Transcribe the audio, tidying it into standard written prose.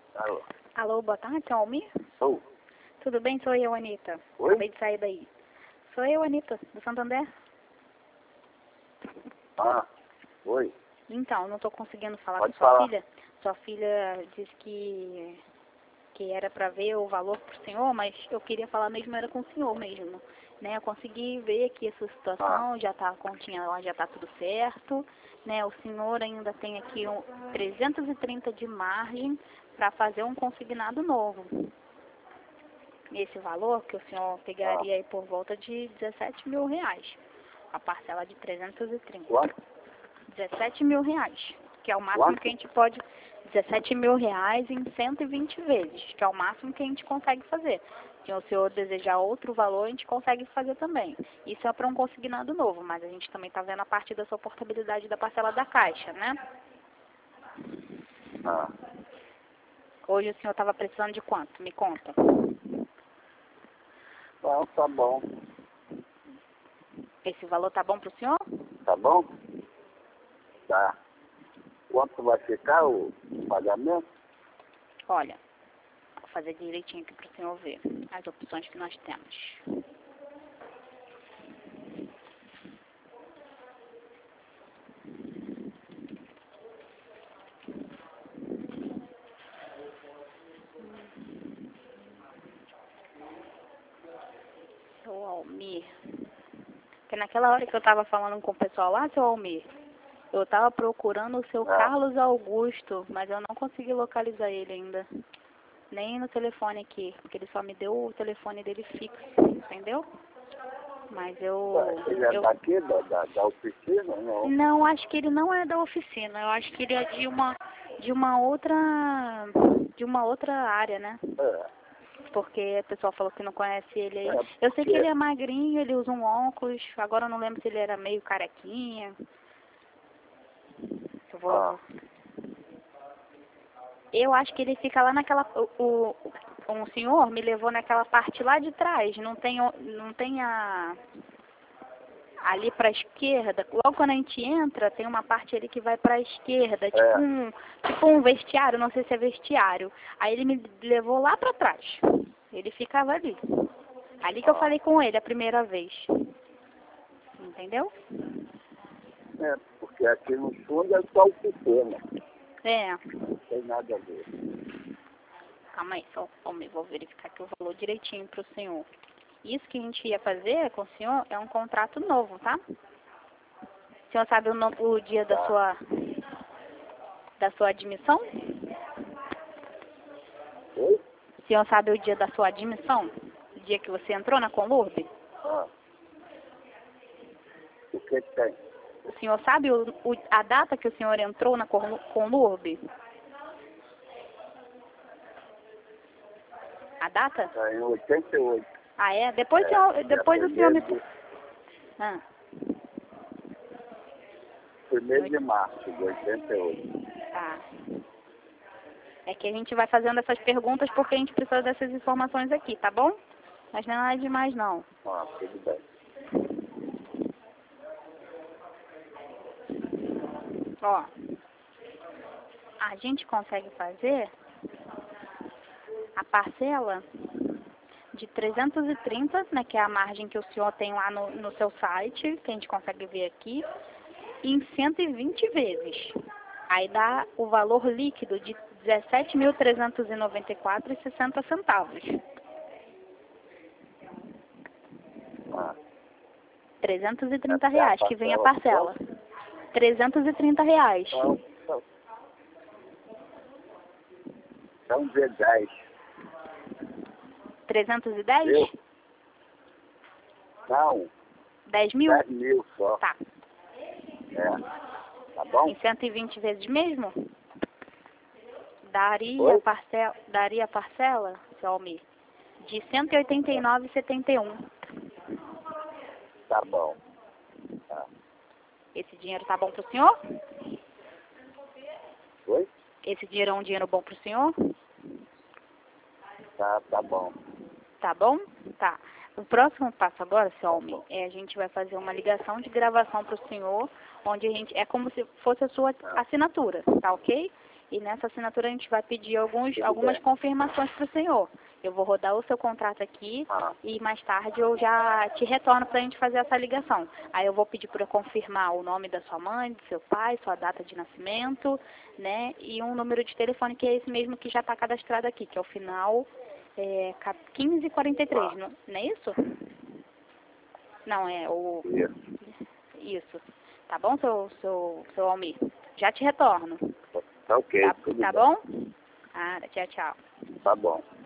Alô? Alô, boa tarde, seu Almir? Sou? Tudo bem? Sou eu, Anitta. Oi? Acabei de sair daí. Sou eu, Anitta, do Santander. Ah, oi. Então, não estou conseguindo falar Pode com sua falar. filha. Sua filha disse que era para ver o valor para o senhor, mas eu queria falar mesmo, era com o senhor mesmo. Né? Eu consegui ver aqui essa situação, já tá, a continha lá já está tudo certo. Né? O senhor ainda tem aqui 330 de margem para fazer um consignado novo. Esse valor que o senhor pegaria aí por volta de 17 mil reais. A parcela de 330. Quanto? 17 mil reais, que é o máximo Quanto? que a gente pode. 17 mil reais em 120 vezes, que é o máximo que a gente consegue fazer. Se o senhor desejar outro valor, a gente consegue fazer também. Isso é para um consignado novo, mas a gente também está vendo a parte da sua portabilidade da parcela da caixa, né? Ah, Hoje o senhor estava precisando de quanto? Me conta. não, tá bom. Esse valor tá bom para o senhor? Tá bom? Tá. Quanto vai ficar o pagamento? Olha, vou fazer direitinho aqui para o senhor ver as opções que nós temos. Seu Almir. Porque naquela hora que eu estava falando com o pessoal lá, seu Almir, eu estava procurando o seu Carlos Augusto, mas eu não consegui localizar ele ainda. Nem no telefone aqui, porque ele só me deu o telefone dele fixo, entendeu? Mas Ele é daqui, da oficina? Não. Não, acho que ele não é da oficina. Eu acho que ele é de uma outra área, né? É. Porque a pessoa falou que não conhece ele aí. É, Eu sei que porque- ele é magrinho, ele usa um óculos. Agora eu não lembro se ele era meio carequinha. Eu vou. Ah, Eu acho que ele fica lá naquela. Um senhor me levou naquela parte lá de trás. Não tem a. Ali para a esquerda, logo quando a gente entra, tem uma parte ali que vai para a esquerda, tipo um vestiário, não sei se é vestiário. Aí ele me levou lá para trás. Ele ficava ali. Ali que eu falei com ele a primeira vez. Entendeu? porque aqui no fundo é só oficina. É. Não tem nada a ver. Calma aí, só vou verificar aqui o valor direitinho para o senhor. Isso que a gente ia fazer com o senhor é um contrato novo, tá? O senhor sabe o dia da sua admissão? Oi? O senhor sabe o dia da sua admissão? O dia que você entrou na Conlurb? Ah. O que tem? O senhor sabe a data que o senhor entrou na Conlurb? A data? Tá em 88. Ah, é? Depois o senhor me... Ah, 1º de março de 88. tá. É que a gente vai fazendo essas perguntas porque a gente precisa dessas informações aqui, tá bom? Mas não é nada demais, não. Ah, tudo bem. Ó, a gente consegue fazer a parcela de 330, né, que é a margem que o senhor tem lá no seu site, que a gente consegue ver aqui, em 120 vezes. Aí dá o valor líquido de R$ 17.394,60. Ah. 330 reais, que vem a parcela. 330 reais. São 10. 310? Eu? Não, 10 mil? 10 mil só. Tá. Tá bom? Em 120 vezes mesmo? Oi? Daria a parcela, seu Almir, de R$ 189,71. Tá bom. Tá. Esse dinheiro tá bom pro senhor? Oi? Esse dinheiro é um dinheiro bom pro senhor? Tá bom. Tá bom? Tá. O próximo passo agora, seu Almir, a gente vai fazer uma ligação de gravação pro senhor, onde a gente, é como se fosse a sua assinatura, tá ok? E nessa assinatura a gente vai pedir algumas confirmações para o senhor. Eu vou rodar o seu contrato aqui e mais tarde eu já te retorno para a gente fazer essa ligação. Aí eu vou pedir para confirmar o nome da sua mãe, do seu pai, sua data de nascimento, né? E um número de telefone que é esse mesmo que já está cadastrado aqui, que é o final 1543, não é isso? Não, é o... Isso. Tá bom, seu Almir? Já te retorno. Tá ok. Tá bom? Ah, tchau, tchau. Tá bom.